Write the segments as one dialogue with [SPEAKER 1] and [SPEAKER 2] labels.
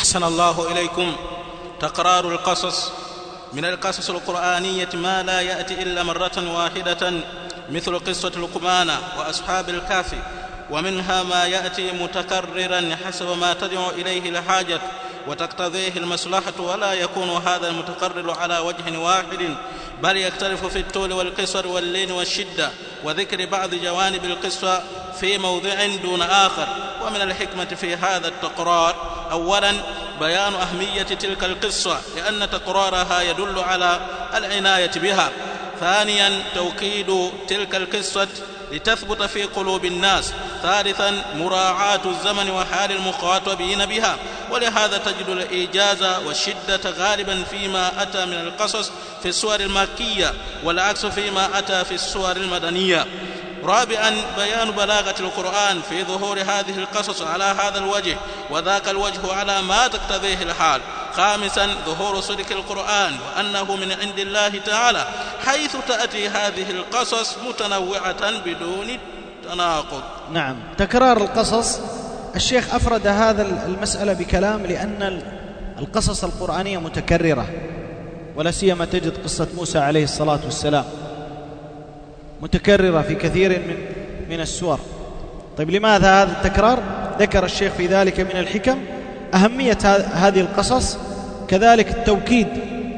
[SPEAKER 1] أحسن الله إليكم. تكرار القصص من القصص القرآنية ما لا يأتي إلا مرة واحدة، مثل قصة لقمان وأصحاب الكهف، ومنها ما يأتي متكررا حسب ما تدعو إليه الحاجة وتقتضيه المصلحة، ولا يكون هذا المتكرر على وجه واحد، بل يختلف في الطول والقصر واللين والشدة، وذكر بعض جوانب القصة في موضع دون آخر. ومن الحكمة في هذا التكرار: أولا بيان أهمية تلك القصة لأن تكرارها يدل على العناية بها. ثانيا توكيد تلك القصة لتثبت في قلوب الناس. ثالثا مراعاة الزمن وحال المخاطبين بها، ولهذا تجد الإيجاز والشدة غالبا فيما أتى من القصص في السور المكية، والعكس فيما أتى في السور المدنية. رابعا بيان بلاغة القرآن في ظهور هذه القصص على هذا الوجه، وذاك الوجه على ما تقتضيه الحال. خامسا ظهور صدق القرآن وأنه من عند الله تعالى، حيث تأتي هذه القصص متنوعة بدون تناقض.
[SPEAKER 2] نعم، تكرار القصص، الشيخ أفرد هذا المسألة بكلام لأن القصص القرآنية متكررة، ولا سيما تجد قصة موسى عليه الصلاة والسلام متكررة في كثير من السور. طيب لماذا هذا التكرار؟ ذكر الشيخ في ذلك من الحكم أهمية هذه القصص، كذلك التوكيد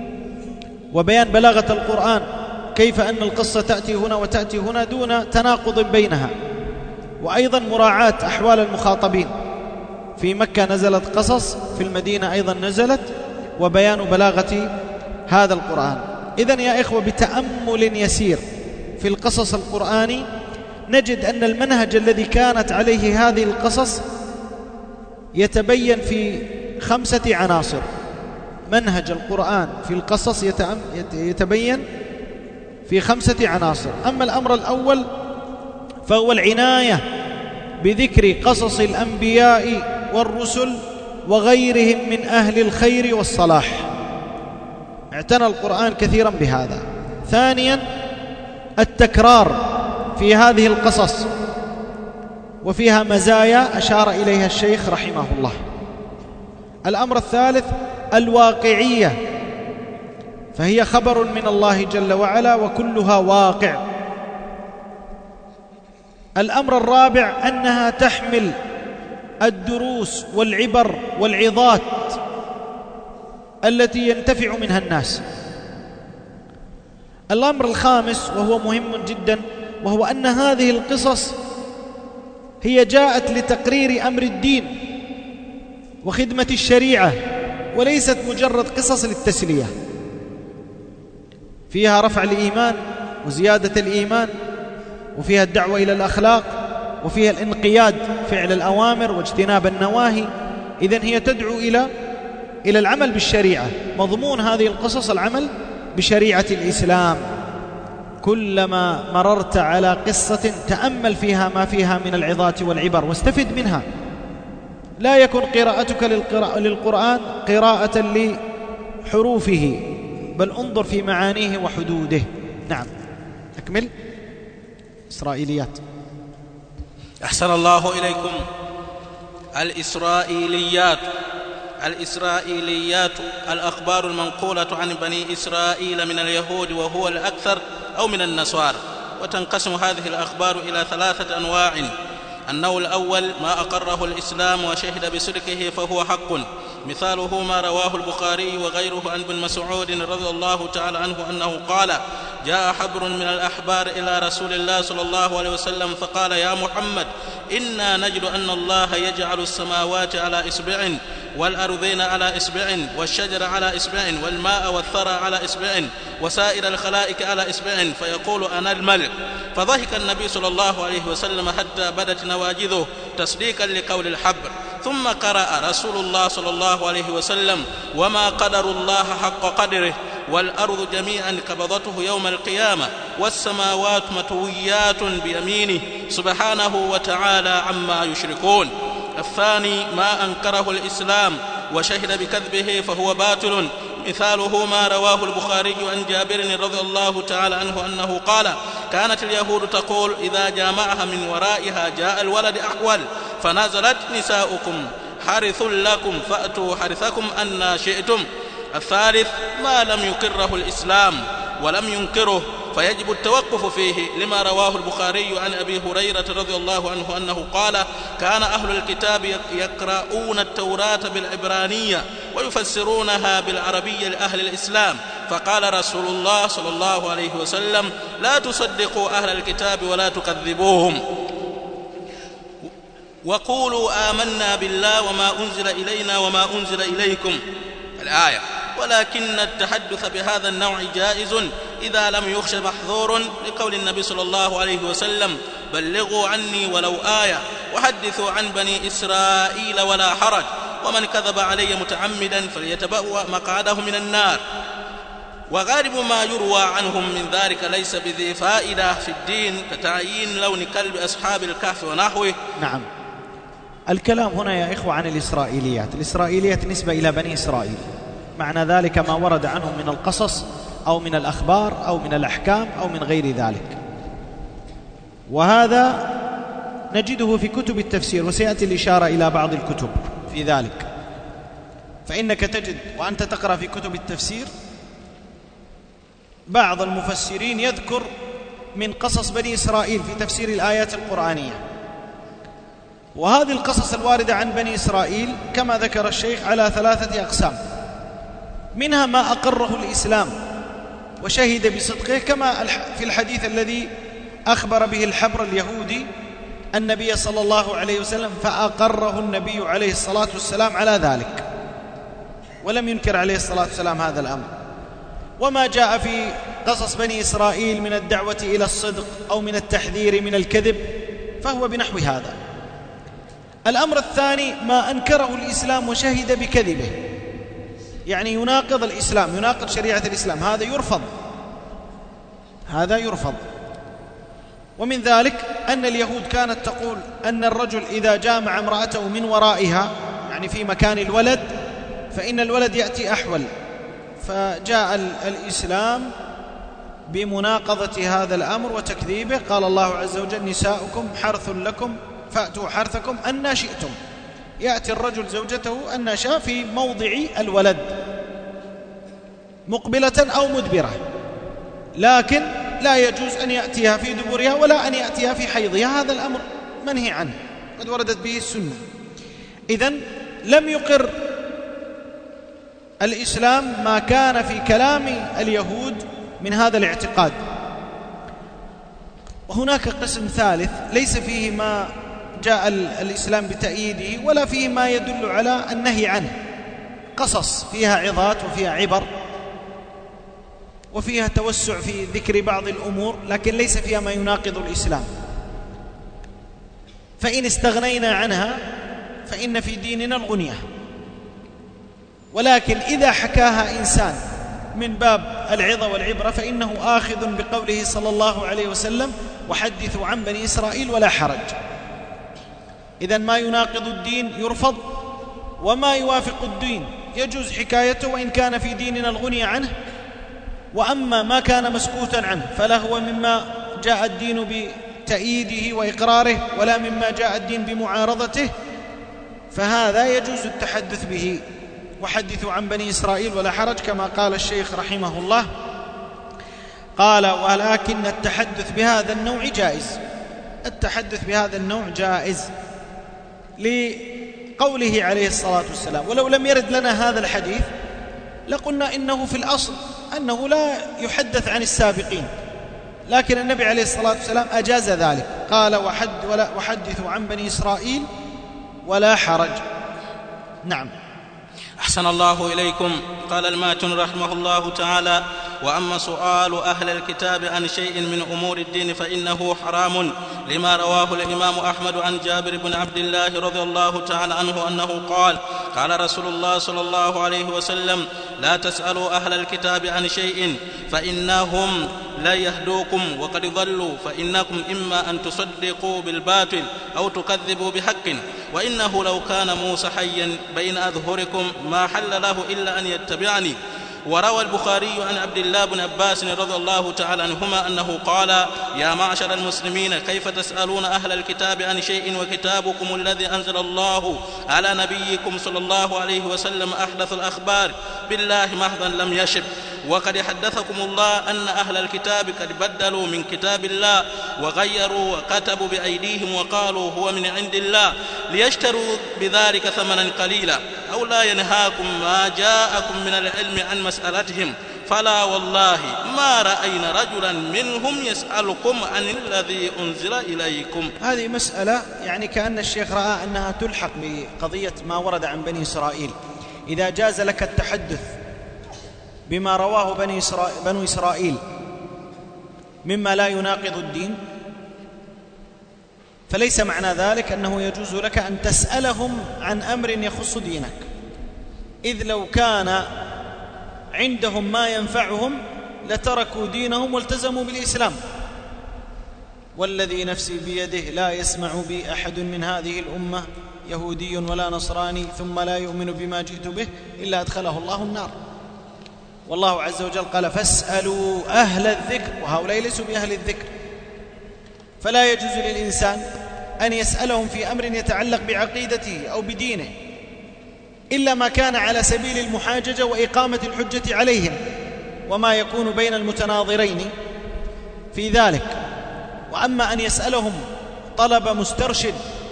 [SPEAKER 2] وبيان بلاغة القرآن، كيف أن القصة تأتي هنا وتأتي هنا دون تناقض بينها، وأيضا مراعاة أحوال المخاطبين. في مكة نزلت قصص، في المدينة أيضا نزلت، وبيان بلاغة هذا القرآن. إذن يا إخوة بتأمل يسير في القصص القرآني نجد أن المنهج الذي كانت عليه هذه القصص يتبين في 5 عناصر. منهج القرآن في القصص يتبين في 5 عناصر. أما الأمر الأول فهو العناية بذكر قصص الأنبياء والرسل وغيرهم من أهل الخير والصلاح، اعتنى القرآن كثيرا بهذا. ثانيا التكرار في هذه القصص، وفيها مزايا أشار إليها الشيخ رحمه الله. الأمر الثالث الواقعية، فهي خبر من الله جل وعلا وكلها واقع. الأمر الرابع أنها تحمل الدروس والعبر والعظات التي ينتفع منها الناس. الأمر الخامس وهو مهم جدا، وهو أن هذه القصص هي جاءت لتقرير أمر الدين وخدمة الشريعة، وليست مجرد قصص للتسلية. فيها رفع الإيمان وزيادة الإيمان، وفيها الدعوة إلى الأخلاق، وفيها الانقياد، فعل الأوامر واجتناب النواهي. إذن هي تدعو إلى العمل بالشريعة. مضمون هذه القصص العمل بشريعة الإسلام. كلما مررت على قصة تأمل فيها ما فيها من العظات والعبر واستفد منها. لا يكن قراءتك للقرآن قراءة لحروفه، بل انظر في معانيه وحدوده. نعم، أكمل. إسرائيليات.
[SPEAKER 1] أحسن الله إليكم. الإسرائيليات الأخبار المنقولة عن بني إسرائيل من اليهود وهو الأكثر أو من النصارى. وتنقسم هذه الأخبار إلى 3 أنواع. النوع الأول ما أقره الإسلام وشهد بصدقه فهو حق، مثاله ما رواه البخاري وغيره عن ابن مسعود رضي الله تعالى عنه أنه قال: جاء حبر من الأحبار إلى رسول الله صلى الله عليه وسلم فقال: يا محمد، إنا نجد أن الله يجعل السماوات على إصبع، والأرضين على إصبع، والشجر على إصبع، والماء والثرى على إصبع، وسائر الخلائق على إصبع، فيقول: أنا الملك. فضحك النبي صلى الله عليه وسلم حتى بدت نواجذه تصديقا لقول الحبر. ثم قرأ رسول الله صلى الله عليه وسلم: وما قدر الله حق قدره، والأرض جميعا قبضته يوم القيامة، والسماوات مطويات بيمينه سبحانه وتعالى عما يشركون. الثاني ما أنكره الإسلام وشهد بكذبه فهو باطل، مثاله ما رواه البخاري عن جابر رضي الله تعالى عنه أنه قال: كانت اليهود تقول إذا جامعها من ورائها جاء الولد أحول، فنزلت: نساؤكم حرث لكم فأتوا حرثكم أن شئتم. الثالث ما لم يقره الإسلام ولم ينكره فيجب التوقف فيه، لما رواه البخاري عن أبي هريرة رضي الله عنه أنه قال: كان أهل الكتاب يقرؤون التوراة بالعبرانية ويفسرونها بالعربية لأهل الإسلام، فقال رسول الله صلى الله عليه وسلم: لا تصدقوا أهل الكتاب ولا تكذبوهم، وقولوا آمنا بالله وما أنزل إلينا وما أنزل إليكم. الآية. ولكن التحدث بهذا النوع جائز إذا لم يخش محظور، لقول النبي صلى الله عليه وسلم: بلغوا عني ولو آية وحدثوا عن بني إسرائيل ولا حرج، ومن كذب علي متعمدا فليتبوأ مقعده من النار. وغالب ما يروى عنهم من ذلك ليس بذي فائدة في الدين، كتعيين لون كلب أصحاب الكهف ونحوه.
[SPEAKER 2] نعم. الكلام هنا يا إخوة عن الإسرائيليات. الإسرائيليات نسبة إلى بني إسرائيل، معنى ذلك ما ورد عنهم من القصص أو من الأخبار أو من الأحكام أو من غير ذلك، وهذا نجده في كتب التفسير، وسيأتي الإشارة إلى بعض الكتب في ذلك. فإنك تجد وأنت تقرأ في كتب التفسير بعض المفسرين يذكر من قصص بني إسرائيل في تفسير الآيات القرآنية، وهذه القصص الواردة عن بني إسرائيل كما ذكر الشيخ على 3 أقسام، منها ما أقره الإسلام وشهد بصدقه، كما في الحديث الذي أخبر به الحبر اليهودي النبي صلى الله عليه وسلم، فأقره النبي عليه الصلاة والسلام على ذلك ولم ينكر عليه الصلاة والسلام هذا الأمر. وما جاء في قصص بني إسرائيل من الدعوة إلى الصدق أو من التحذير من الكذب فهو بنحو هذا. الأمر الثاني ما أنكره الإسلام وشهد بكذبه، يعني يناقض الإسلام، يناقض شريعة الإسلام، هذا يرفض. ومن ذلك أن اليهود كانت تقول أن الرجل إذا جامع امرأته من ورائها، يعني في مكان الولد، فإن الولد يأتي أحول، فجاء الإسلام بمناقضة هذا الأمر وتكذيبه. قال الله عز وجل: نساؤكم حرث لكم فأتوا حرثكم أن شئتم. يأتي الرجل زوجته أن شاء في موضع الولد مقبلة أو مدبرة، لكن لا يجوز أن يأتيها في دبرها ولا أن يأتيها في حيضها، هذا الأمر منهي عنه قد وردت به السنة. إذن لم يقر الإسلام ما كان في كلام اليهود من هذا الاعتقاد. وهناك قسم ثالث ليس فيه ما جاء الإسلام بتأييده ولا فيه ما يدل على النهي عنه، قصص فيها عظات وفيها عبر وفيها توسع في ذكر بعض الأمور، لكن ليس فيها ما يناقض الإسلام. فإن استغنينا عنها فإن في ديننا الغنية، ولكن إذا حكاها إنسان من باب العظة والعبرة فإنه آخذ بقوله صلى الله عليه وسلم: وحدثوا عن بني إسرائيل ولا حرج. إذن ما يناقض الدين يرفض، وما يوافق الدين يجوز حكايته وإن كان في ديننا الغني عنه. وأما ما كان مسكوتا عنه فلا هو مما جاء الدين بتأييده وإقراره ولا مما جاء الدين بمعارضته، فهذا يجوز التحدث به. وحدثوا عن بني إسرائيل ولا حرج، كما قال الشيخ رحمه الله. قال: ولكن التحدث بهذا النوع جائز. التحدث بهذا النوع جائز لقوله عليه الصلاة والسلام. ولو لم يرد لنا هذا الحديث لقلنا إنه في الأصل أنه لا يحدث عن السابقين، لكن النبي عليه الصلاة والسلام أجاز ذلك، قال: وحدثوا عن بني إسرائيل ولا حرج. نعم.
[SPEAKER 1] أحسن الله إليكم. قال الماتن رحمه الله تعالى: وأما سؤال أهل الكتاب عن شيء من أمور الدين فإنه حرام، لما رواه الإمام أحمد عن جابر بن عبد الله رضي الله تعالى عنه أنه قال: قال رسول الله صلى الله عليه وسلم: لا تسألوا أهل الكتاب عن شيء فإنهم لا يهدوكم وقد ضلوا، فإنكم إما أن تصدقوا بالباطل أو تكذبوا بحق، وإنه لو كان موسى حيا بين أظهركم ما حل له إلا أن يتبعني، وروى البخاري عن عبد الله بن عباس رضي الله تعالى عنهما أنه قال: يا معشر المسلمين، كيف تسألون أهل الكتاب عن شيء وكتابكم الذي أنزل الله على نبيكم صلى الله عليه وسلم أحدث الأخبار بالله محضا لم يشب، وقد حدثكم الله أن أهل الكتاب قد بدلوا من كتاب الله وغيروا وكتبوا بأيديهم وقالوا هو من عند الله ليشتروا بذلك ثمنا قليلا، أو لا ينهاكم ما جاءكم من العلم عن مسألتهم، فلا والله ما رأينا رجلا منهم يسألكم عن الذي أنزل إليكم.
[SPEAKER 2] هذه مسألة يعني كأن الشيخ رأى أنها تلحق بقضية ما ورد عن بني إسرائيل. إذا جاز لك التحدث بما رواه بنو إسرائيل مما لا يناقض الدين، فليس معنى ذلك أنه يجوز لك أن تسألهم عن أمر يخص دينك، إذ لو كان عندهم ما ينفعهم لتركوا دينهم والتزموا بالإسلام. والذي نفسي بيده لا يسمع بي أحد من هذه الأمة يهودي ولا نصراني ثم لا يؤمن بما جئت به إلا أدخله الله النار. والله عز وجل قال: فاسألوا أهل الذكر، وهؤلاء ليسوا بأهل الذكر. فلا يجوز للإنسان أن يسألهم في أمر يتعلق بعقيدته أو بدينه إلا ما كان على سبيل المحاججة وإقامة الحجة عليهم، وما يكون بين المتناظرين في ذلك. وأما أن يسألهم طلب مسترشد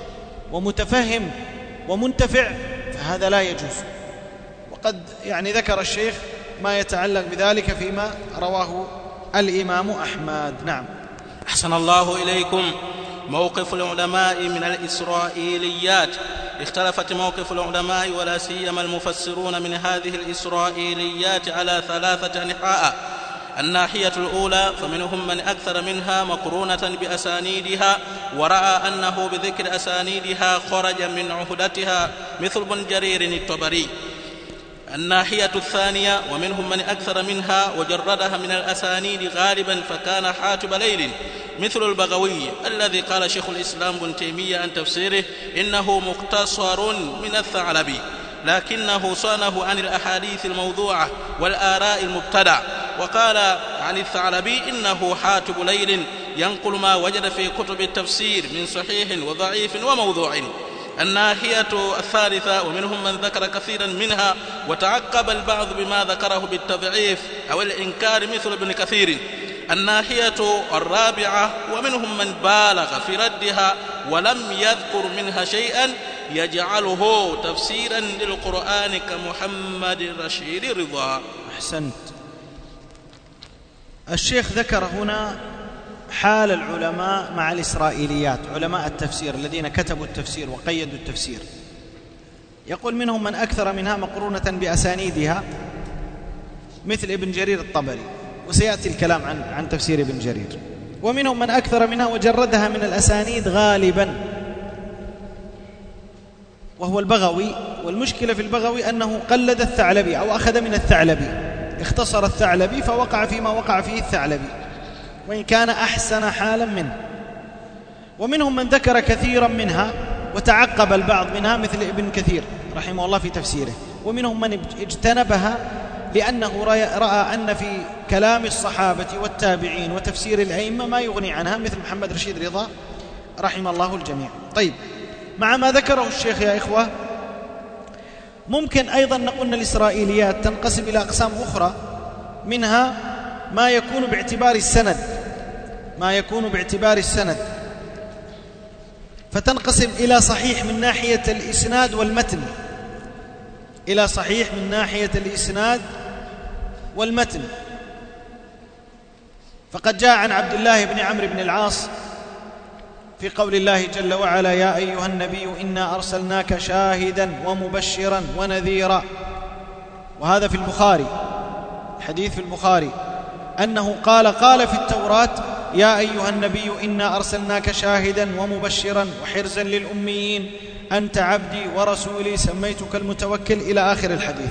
[SPEAKER 2] ومتفهم ومنتفع فهذا لا يجوز. وقد يعني ذكر الشيخ ما يتعلق بذلك فيما رواه الإمام أحمد. نعم.
[SPEAKER 1] أحسن الله إليكم. موقف العلماء من الإسرائيليات. اختلفت موقف العلماء ولا سيما المفسرون من هذه الإسرائيليات على 3 أنحاء. الناحية الأولى فمنهم من أكثر منها مقرونة بأسانيدها ورأى أنه بذكر أسانيدها خرج من عهدتها، مثل ابن جرير الطبري. الناحية الثانية ومنهم من أكثر منها وجردها من الأسانيد غالبا فكان حاتب ليل، مثل البغوي الذي قال شيخ الإسلام ابن تيمية عن تفسيره إنه مقتصر من الثعلبي، لكنه صانه عن الأحاديث الموضوعة والآراء المبتدع. وقال عن الثعلبي إنه حاتب ليل ينقل ما وجد في كتب التفسير من صحيح وضعيف وموضوع. الناحية الثالثة ومنهم من ذكر كثيرا منها وتعقب البعض بما ذكره بالتضعيف أو الإنكار، مثل ابن كثير. الناحية الرابعة ومنهم من بالغ في ردها ولم يذكر منها شيئا يجعله تفسيرا للقرآن كمحمد رشيد رضا.
[SPEAKER 2] أحسنت. الشيخ ذكر هنا حال العلماء مع الإسرائيليات، علماء التفسير الذين كتبوا التفسير وقيدوا التفسير. يقول منهم من أكثر منها مقرونة بأسانيدها مثل ابن جرير الطبري، وسيأتي الكلام عن تفسير ابن جرير. ومنهم من أكثر منها وجردها من الأسانيد غالبا، وهو البغوي. والمشكلة في البغوي أنه قلد الثعلبي أو أخذ من الثعلبي، اختصر الثعلبي فوقع فيما وقع فيه الثعلبي، وإن كان أحسن حالا منه. ومنهم من ذكر كثيرا منها وتعقب البعض منها مثل ابن كثير رحمه الله في تفسيره. ومنهم من اجتنبها لأنه رأى أن في كلام الصحابة والتابعين وتفسير الأئمة ما يغني عنها، مثل محمد رشيد رضا رحمه الله الجميع. طيب، مع ما ذكره الشيخ يا إخوة، ممكن أيضا نقول أن الإسرائيليات تنقسم إلى أقسام أخرى، منها ما يكون باعتبار السند، فتنقسم إلى صحيح من ناحية الإسناد والمتن، فقد جاء عن عبد الله بن عمرو بن العاص في قول الله جل وعلا: يا أيها النبي إنا أرسلناك شاهدا ومبشرا ونذيرا. وهذا في البخاري، حديث في البخاري، أنه قال في التوراة: يا أيها النبي إنا أرسلناك شاهدا ومبشرا وحرزا للأميين أنت عبدي ورسولي سميتك المتوكل، إلى آخر الحديث.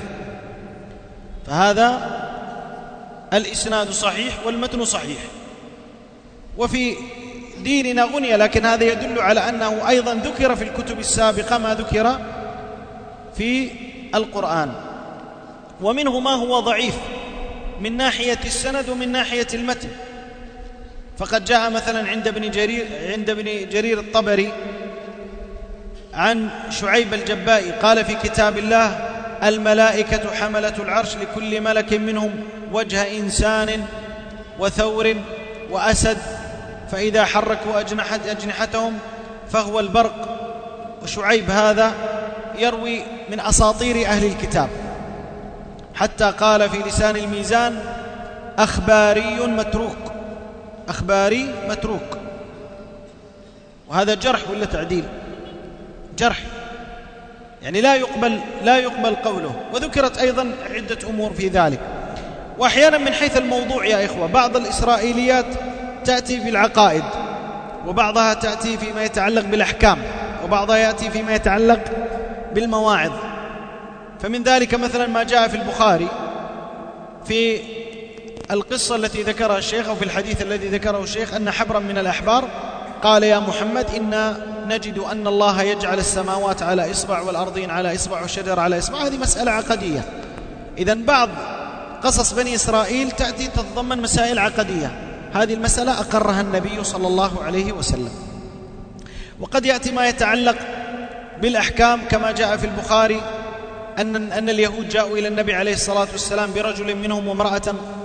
[SPEAKER 2] فهذا الإسناد صحيح والمتن صحيح. وفي ديننا غنية، لكن هذا يدل على أنه أيضا ذكر في الكتب السابقة ما ذكر في القرآن. ومنه ما هو ضعيف من ناحية السند ومن ناحية المتن. فقد جاء مثلا عند ابن جرير الطبري عن شعيب الجبائي قال في كتاب الله: الملائكة حملة العرش لكل ملك منهم وجه إنسان وثور وأسد، فإذا حركوا أجنحتهم فهو البرق. وشعيب هذا يروي من أساطير أهل الكتاب، حتى قال في لسان الميزان: أخباري متروك، أخباري متروك. وهذا جرح ولا تعديل؟ جرح، يعني لا يقبل قوله. وذكرت أيضا عدة أمور في ذلك. وأحيانا من حيث الموضوع يا إخوة بعض الإسرائيليات تأتي في العقائد، وبعضها تأتي فيما يتعلق بالأحكام، وبعضها يأتي فيما يتعلق بالمواعظ. فمن ذلك مثلا ما جاء في البخاري في القصة التي ذكرها الشيخ، أو في الحديث الذي ذكره الشيخ، أن حبرا من الأحبار قال: يا محمد، إنا نجد أن الله يجعل السماوات على إصبع والأرضين على إصبع والشجر على إصبع. هذه مسألة عقدية. إذن بعض قصص بني إسرائيل تأتي تتضمن مسائل عقدية، هذه المسألة أقرها النبي صلى الله عليه وسلم. وقد يأتي ما يتعلق بالأحكام كما جاء في البخاري أن اليهود جاءوا إلى النبي عليه الصلاة والسلام برجل منهم وامرأة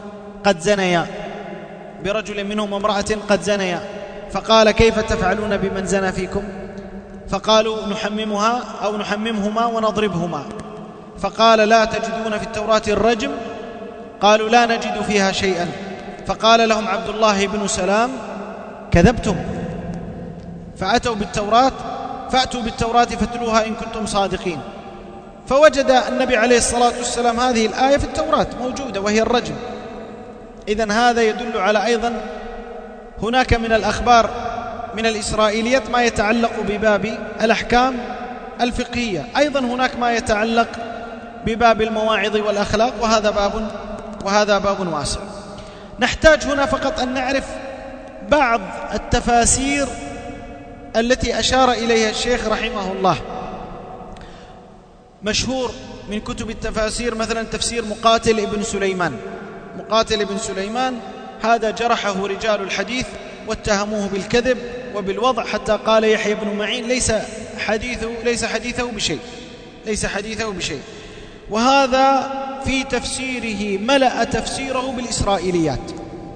[SPEAKER 2] قد زنيا، فقال: كيف تفعلون بمن زنى فيكم؟ فقالوا: نحممها أو نحممهما ونضربهما. فقال: لا تجدون في التوراة الرجم؟ قالوا: لا نجد فيها شيئا. فقال لهم عبد الله بن سلام: كذبتم، فأتوا بالتوراة، فأتوا بالتوراة فاتلوها إن كنتم صادقين. فوجد النبي عليه الصلاة والسلام هذه الآية في التوراة موجودة وهي الرجم. إذن هذا يدل على أيضا هناك من الأخبار من الإسرائيليات ما يتعلق بباب الأحكام الفقهية، أيضا هناك ما يتعلق بباب المواعظ والأخلاق، وهذا باب واسع. نحتاج هنا فقط أن نعرف بعض التفاسير التي أشار إليها الشيخ رحمه الله. مشهور من كتب التفاسير مثلا تفسير مقاتل ابن سليمان هذا جرحه رجال الحديث واتهموه بالكذب وبالوضع، حتى قال يحيى بن معين: ليس حديثه بشيء. وهذا في تفسيره ملأ تفسيره بالإسرائيليات.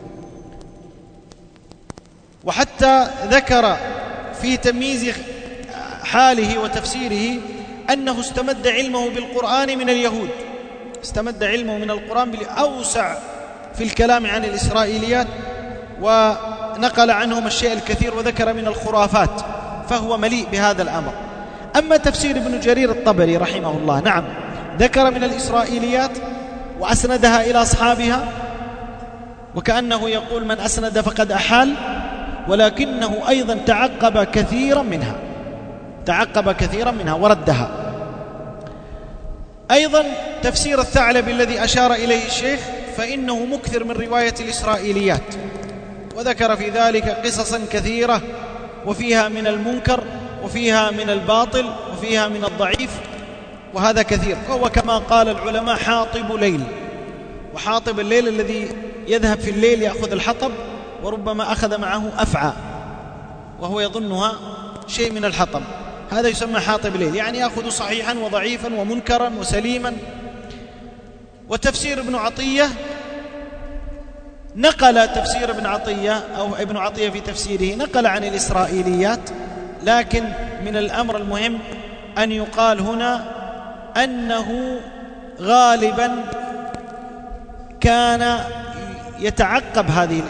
[SPEAKER 2] وحتى ذكر في تمييز حاله وتفسيره أنه استمد علمه بالقرآن من اليهود، استمد علمه من القرآن أوسع في الكلام عن الإسرائيليات، ونقل عنهم الشيء الكثير وذكر من الخرافات، فهو مليء بهذا الأمر. أما تفسير ابن جرير الطبري رحمه الله، نعم ذكر من الإسرائيليات وأسندها إلى أصحابها، وكأنه يقول: من أسند فقد أحال، ولكنه أيضا تعقب كثيرا منها وردها. أيضا تفسير الثعلبي الذي أشار إليه الشيخ، فإنه مكثر من رواية الإسرائيليات، وذكر في ذلك قصصا كثيرة، وفيها من المنكر وفيها من الباطل وفيها من الضعيف، وهذا كثير. فهو كما قال العلماء حاطب ليل، وحاطب الليل الذي يذهب في الليل يأخذ الحطب، وربما أخذ معه أفعى وهو يظنها شيء من الحطب، هذا يسمى حاطب الليل، يعني يأخذ صحيحا وضعيفا ومنكرا وسليما. وتفسير ابن عطية نقل تفسير ابن عطية في تفسيره نقل عن الإسرائيليات، لكن من الأمر المهم أن يقال هنا أنه غالبا كان يتعقب هذه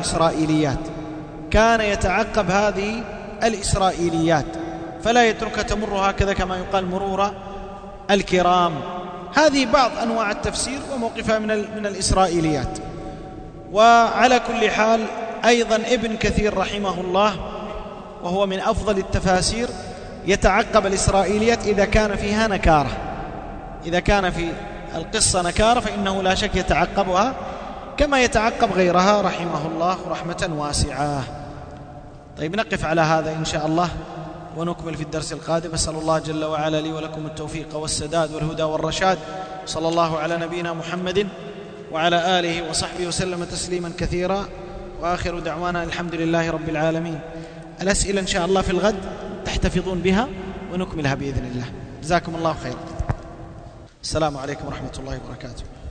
[SPEAKER 2] الإسرائيليات، فلا يترك تمر هكذا كما يقال مرور الكرام. هذه بعض أنواع التفسير وموقفها من الإسرائيليات. وعلى كل حال أيضا ابن كثير رحمه الله، وهو من أفضل التفاسير، يتعقب الإسرائيليات إذا كان فيها نكارة، إذا كان في القصة نكارة فإنه لا شك يتعقبها كما يتعقب غيرها رحمه الله رحمة واسعة. طيب، نقف على هذا إن شاء الله ونكمل في الدرس القادم. أسأل الله جل وعلا لي ولكم التوفيق والسداد والهدى والرشاد. صلى الله على نبينا محمد وعلى آله وصحبه وسلم تسليما كثيرا، وآخر دعوانا الحمد لله رب العالمين. الأسئلة إن شاء الله في الغد تحتفظون بها ونكملها بإذن الله. جزاكم الله خيرا. السلام عليكم ورحمة الله وبركاته.